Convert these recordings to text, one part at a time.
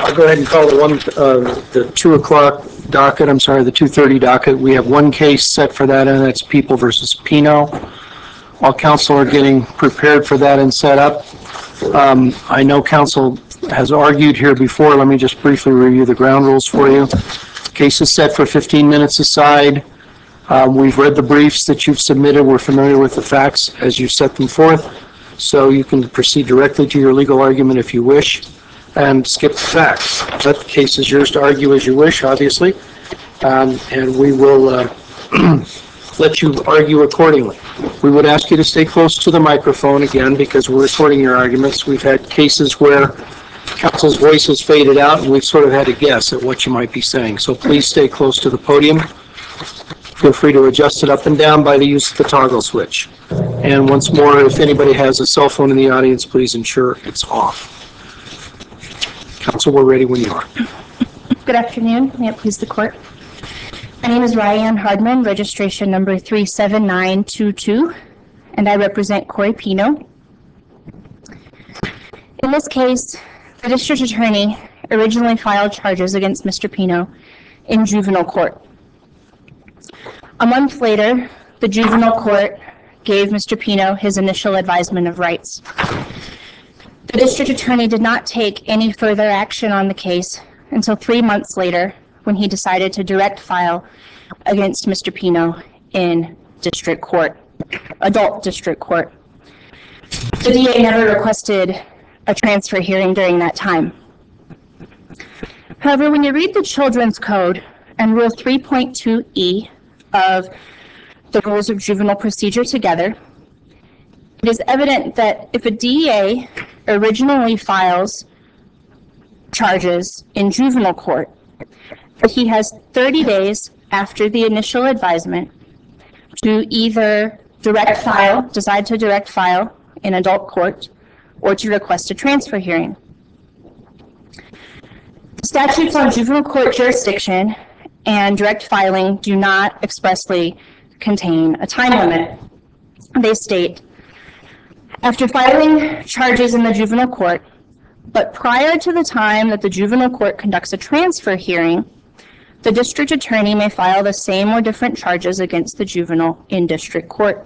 I'll go ahead and call the 2 o'clock docket. I'm sorry, the 2:30 docket. We have one case set for that, and that's People versus Pino. While council are getting prepared for that and set up, I know council has argued here before. Let me just briefly review the ground rules for you. Case is set for 15 minutes aside. We've read the briefs that you've submitted. We're familiar with the facts as you set them forth. So you can proceed directly to your legal argument if you wish and skip the facts. But the case is yours to argue as you wish, obviously. And we will let you argue accordingly. We would ask you to stay close to the microphone again because we're recording your arguments. We've had cases where council's voice has faded out and we've sort of had to guess at what you might be saying. So please stay close to the podium. Feel free to adjust it up and down by the use of the toggle switch. And once more, if anybody has a cell phone in the audience, please ensure it's off. Council, we're ready when you are. Good afternoon. May it please the court. My name is Ryan Hardman, registration number 37922, and I represent Corey Pino. In this case, the district attorney originally filed charges against Mr. Pino in juvenile court. A month later, the juvenile court gave Mr. Pino his initial advisement of rights. The district attorney did not take any further action on the case until 3 months later when he decided to direct file against Mr. Pino in district court, adult district court. The DA never requested a transfer hearing during that time. However, when you read the Children's Code and Rule 3.2E of the Rules of Juvenile Procedure together, it is evident that if a DA originally files charges in juvenile court, he has 30 days after the initial advisement to either decide to direct file in adult court or to request a transfer hearing. The statutes on juvenile court jurisdiction and direct filing do not expressly contain a time limit. They state, after filing charges in the juvenile court, but prior to the time that the juvenile court conducts a transfer hearing, the district attorney may file the same or different charges against the juvenile in district court.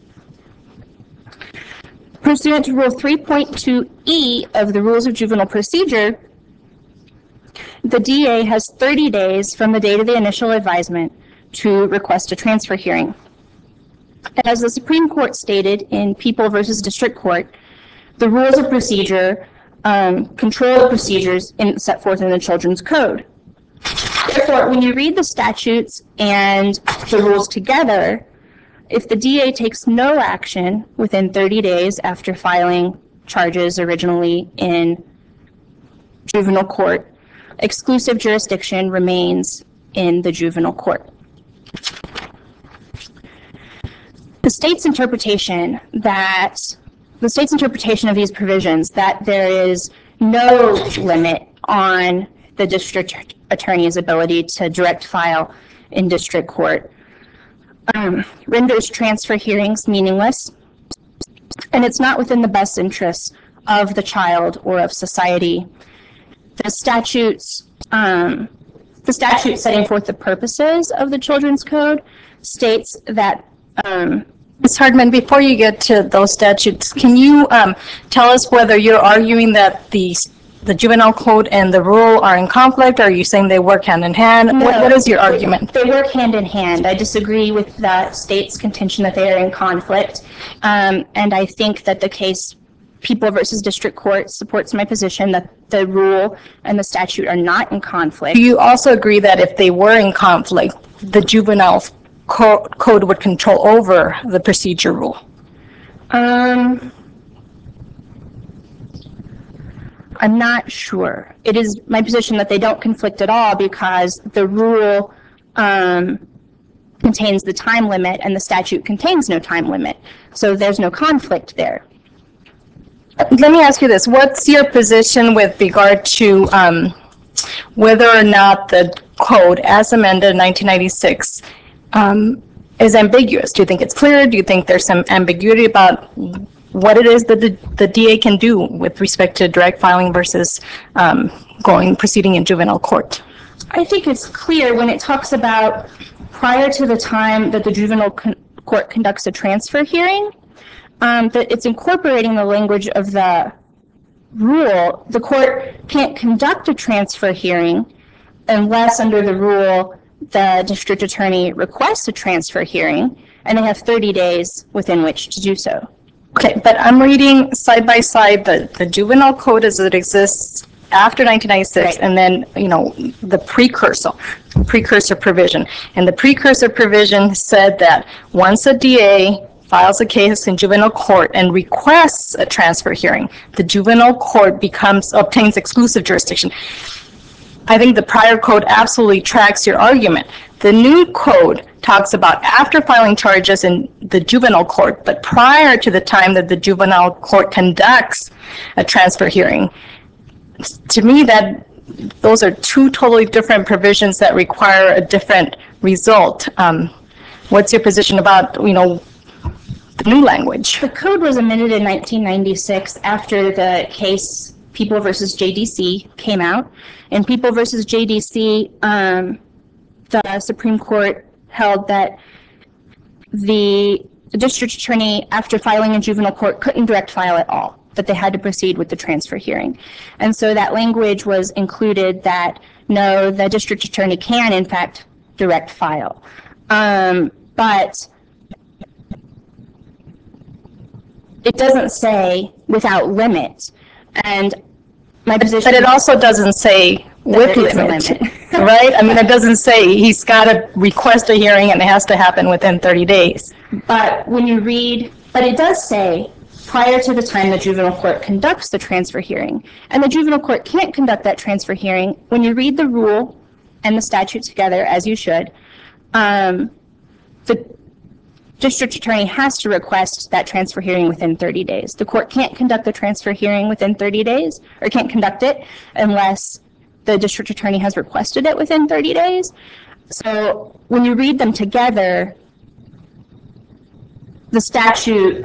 Pursuant to Rule 3.2E of the Rules of Juvenile Procedure, the DA has 30 days from the date of the initial advisement to request a transfer hearing. As the Supreme Court stated in People versus District Court, the rules of procedure control the procedures set forth in the Children's Code. Therefore, when you read the statutes and the rules together, if the DA takes no action within 30 days after filing charges originally in juvenile court, exclusive jurisdiction remains in the juvenile court. The state's interpretation of these provisions that there is no limit on the district attorney's ability to direct file in district court renders transfer hearings meaningless, and it's not within the best interests of the child or of society. The statute setting forth the purposes of the Children's Code states that Ms. Hardman, before you get to those statutes, can you tell us whether you're arguing that the juvenile code and the rule are in conflict, or are you saying they work hand in hand? No, what is your argument? They work hand in hand. I disagree with the state's contention that they are in conflict, and I think that the case People versus District Court supports my position that the rule and the statute are not in conflict. Do you also agree that if they were in conflict, the juvenile code would control over the procedure rule? I'm not sure. It is my position that they don't conflict at all because the rule contains the time limit and the statute contains no time limit. So there's no conflict there. Let me ask you this. What's your position with regard to whether or not the code, as amended in 1996, is ambiguous? Do you think it's clear? Do you think there's some ambiguity about what it is that the DA can do with respect to direct filing versus proceeding in juvenile court? I think it's clear when it talks about prior to the time that the juvenile court conducts a transfer hearing, that it's incorporating the language of the rule. The court can't conduct a transfer hearing unless under the rule the district attorney requests a transfer hearing, and they have 30 days within which to do so. Okay, but I'm reading side by side the juvenile code as it exists after 1996, Right. and then, the precursor provision. And the precursor provision said that once a DA files a case in juvenile court and requests a transfer hearing, the juvenile court obtains exclusive jurisdiction. I think the prior code absolutely tracks your argument. The new code talks about after filing charges in the juvenile court, but prior to the time that the juvenile court conducts a transfer hearing. To me, those are two totally different provisions that require a different result. What's your position about, the new language? The code was amended in 1996 after the case People versus JDC came out. In People versus JDC, the Supreme Court held that the district attorney, after filing in juvenile court, couldn't direct file at all, that they had to proceed with the transfer hearing. And so that language was included that, no, the district attorney can, in fact, direct file. But it doesn't say without limit. And my position... But it also doesn't say with there is a limit, limit. right? I mean, it doesn't say he's got to request a hearing and it has to happen within 30 days. But when you read, but it does say prior to the time the juvenile court conducts the transfer hearing. And the juvenile court can't conduct that transfer hearing. When you read the rule and the statute together, as you should, the district attorney has to request that transfer hearing within 30 days. The court can't conduct the transfer hearing within 30 days, or can't conduct it unless the district attorney has requested it within 30 days. So when you read them together, the statute,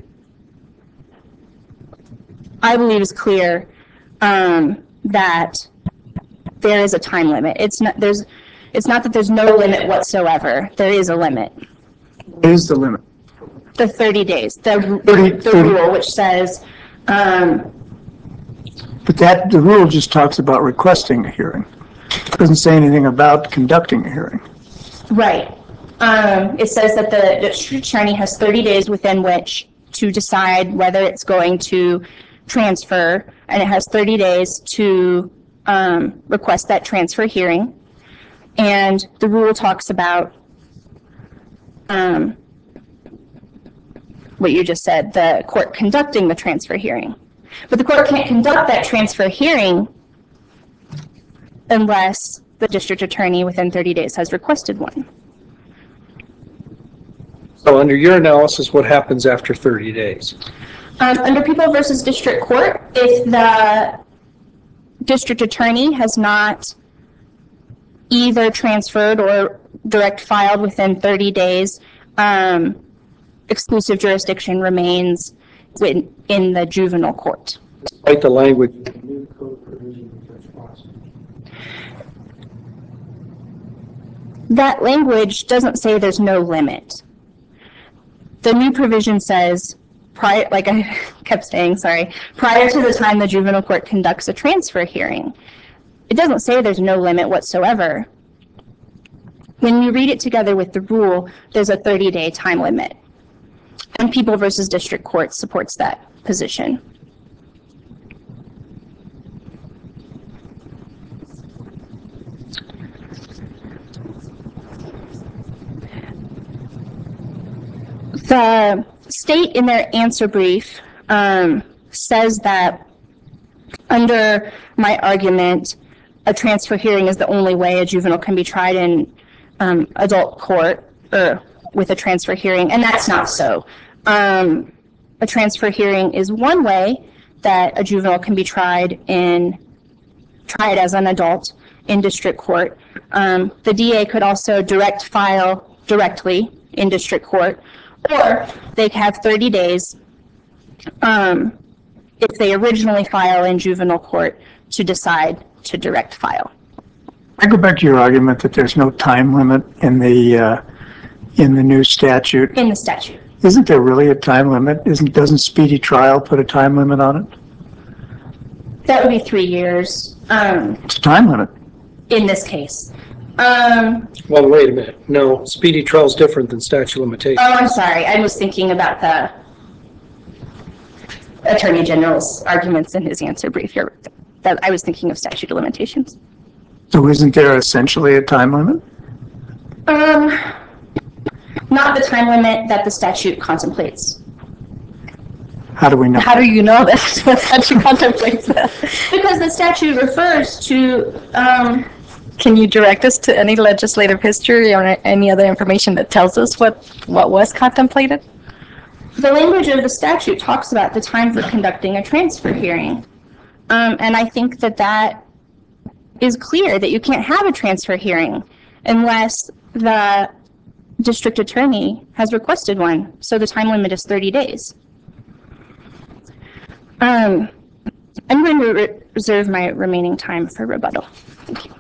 I believe, is clear that there is a time limit. It's not that there's no limit whatsoever. There is a limit. What is the limit? The 30 days. The 30. rule, which says, But the rule just talks about requesting a hearing. It doesn't say anything about conducting a hearing. right. It says that the district attorney has 30 days within which to decide whether it's going to transfer, and it has 30 days to request that transfer hearing. And the rule talks about what you just said, the court conducting the transfer hearing. But the court can't conduct that transfer hearing unless the district attorney within 30 days has requested one. So under your analysis, what happens after 30 days? Under People versus District Court, if the district attorney has not either transferred or direct filed within 30 days, exclusive jurisdiction remains in the juvenile court. Despite the language. That language doesn't say there's no limit. The new provision says, prior, like I kept saying, sorry, prior to the time the juvenile court conducts a transfer hearing. It doesn't say there's no limit whatsoever. When you read it together with the rule, there's a 30-day time limit. And People versus District Court supports that position. The state in their answer brief says that under my argument, a transfer hearing is the only way a juvenile can be tried in adult court or with a transfer hearing, and that's not so. A transfer hearing is one way that a juvenile can be tried as an adult in district court. The DA could also direct file directly in district court, or they have 30 days if they originally file in juvenile court to decide to direct file. I go back to your argument that there's no time limit in the new statute. In the statute. Isn't there really a time limit? Doesn't speedy trial put a time limit on it? That would be 3 years, It's a time limit. in this case. Well, wait a minute. No, speedy trial is different than statute of limitations. Oh, I'm sorry. I was thinking about the Attorney General's arguments in his answer brief here. That I was thinking of statute of limitations. So isn't there essentially a time limit? Not the time limit that the statute contemplates. How do we know? How do you know that statute contemplates that? Because the statute refers to, Can you direct us to any legislative history or any other information that tells us what was contemplated? the language of the statute talks about the time for conducting a transfer hearing. And I think that that is clear, that you can't have a transfer hearing unless the district attorney has requested one. So the time limit is 30 days. I'm going to reserve my remaining time for rebuttal. Thank you.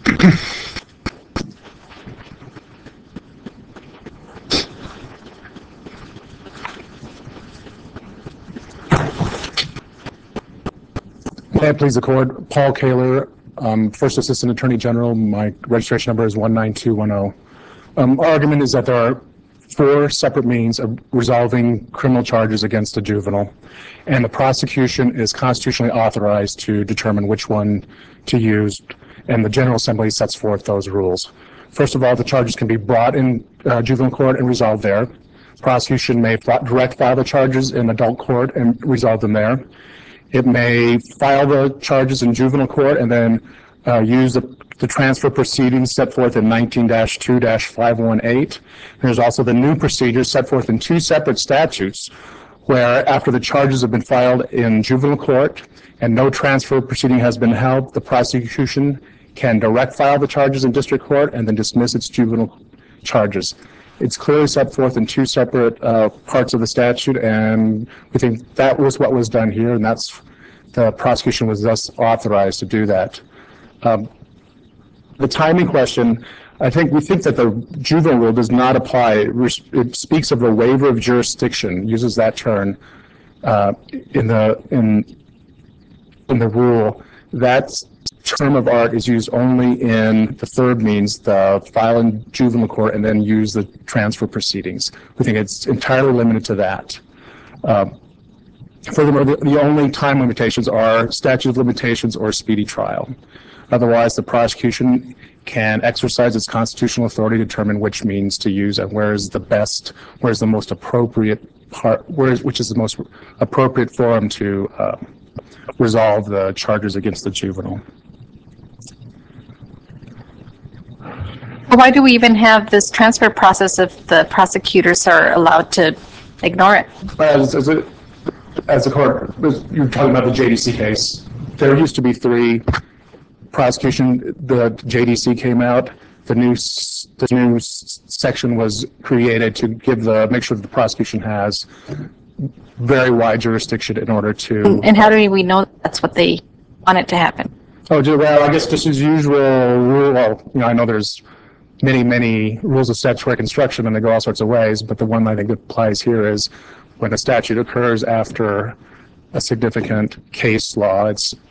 May I please the court? Paul Kaler, First Assistant Attorney General. My registration number is 19210. Our argument is that there are 4 separate means of resolving criminal charges against a juvenile, and the prosecution is constitutionally authorized to determine which one to use, and the General Assembly sets forth those rules. First of all, the charges can be brought in juvenile court and resolved there. Prosecution may direct file the charges in adult court and resolve them there. It may file the charges in juvenile court and then use the transfer proceedings set forth in 19-2-518. There's also the new procedure set forth in 2 separate statutes where after the charges have been filed in juvenile court and no transfer proceeding has been held, the prosecution can direct file the charges in district court and then dismiss its juvenile charges. It's clearly set forth in 2 separate parts of the statute, and we think that was what was done here, and that's the prosecution was thus authorized to do that. The timing question, we think that the juvenile rule does not apply. It speaks of a waiver of jurisdiction, uses that term in the rule. That term of art is used only in the third means, the file in juvenile court and then use the transfer proceedings. We think it's entirely limited to that. Furthermore, the only time limitations are statute of limitations or speedy trial. Otherwise, the prosecution can exercise its constitutional authority to determine which means to use and where is the most appropriate part, which is the most appropriate forum to resolve the charges against the juvenile. Why do we even have this transfer process if the prosecutors are allowed to ignore it? As the court, you're talking about the JDC case, there used to be 3 prosecution. The JDC came out, the new section was created to make sure that the prosecution has very wide jurisdiction in order to. And how do we know that's what they want it to happen? Oh, well, I guess just as usual rule. Well, I know there's many rules of statutory construction and they go all sorts of ways, but the one I think that applies here is when a statute occurs after a significant case law,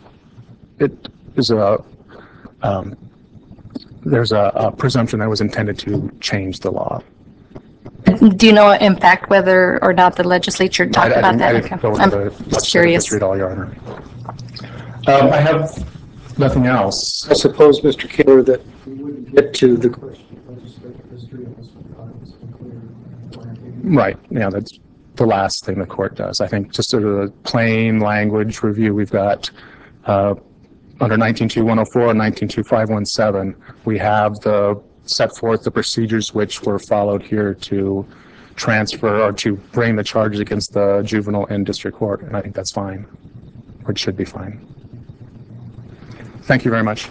there's a presumption that was intended to change the law. Do you know, in fact, whether or not the legislature talked about that? I didn't go into the legislative history at all, Your Honor. I have nothing else. I suppose, Mr. Kaler, that we wouldn't get to the question of legislative history unless we thought it was clear. Right. Yeah, that's the last thing the court does. I think just sort of a plain language review, we've got under 19.2.104 and 19.2.517, we have set forth the procedures which were followed here to transfer or to bring the charges against the juvenile in district court, and I think that's fine, or it should be fine. Thank you very much.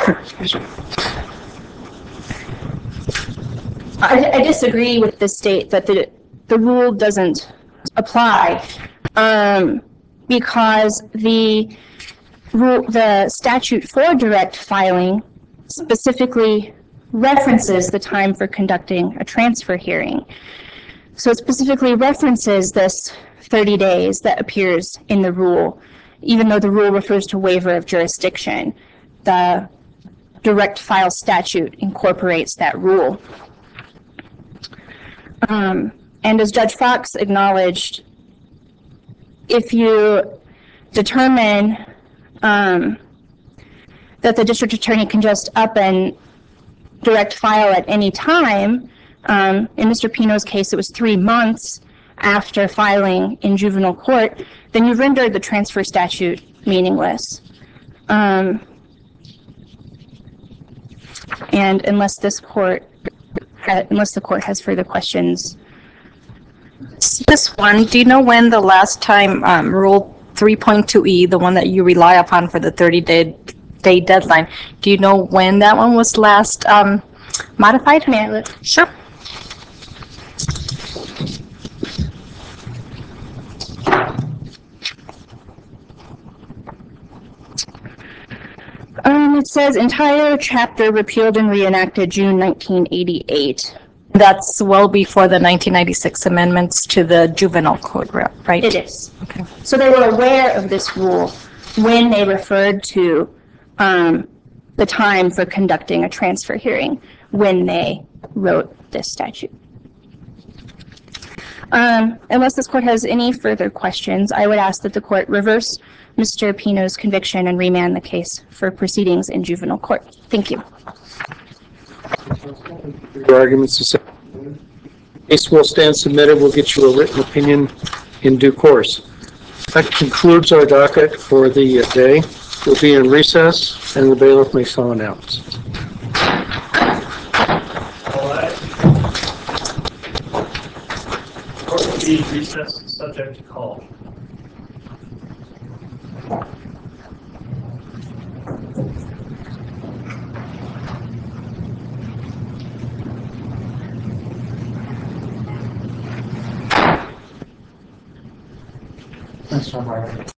I disagree with the state that the rule doesn't apply, because the statute for direct filing specifically references the time for conducting a transfer hearing. So it specifically references this 30 days that appears in the rule, even though the rule refers to waiver of jurisdiction. The direct file statute incorporates that rule. And as Judge Fox acknowledged, if you determine that the district attorney can just up and direct file at any time, in Mr. Pino's case, it was 3 months after filing in juvenile court, then you've rendered the transfer statute meaningless. And unless the court has further questions. This one, do you know when the last time Rule 3.2E, the one that you rely upon for the 30-day deadline, do you know when that one was last modified? May I look? Sure. It says entire chapter repealed and reenacted June 1988. That's well before the 1996 amendments to the juvenile code, right? It is. Okay. So they were aware of this rule when they referred to the time for conducting a transfer hearing when they wrote this statute. Unless this court has any further questions, I would ask that the court reverse Mr. Pino's conviction and remand the case for proceedings in juvenile court. Thank you. Your arguments this case will stand submitted. We'll get you a written opinion in due course. That concludes our docket for the day. We'll be in recess, and the bailiff may so announce. Court will be recessed subject to call. Thanks, John.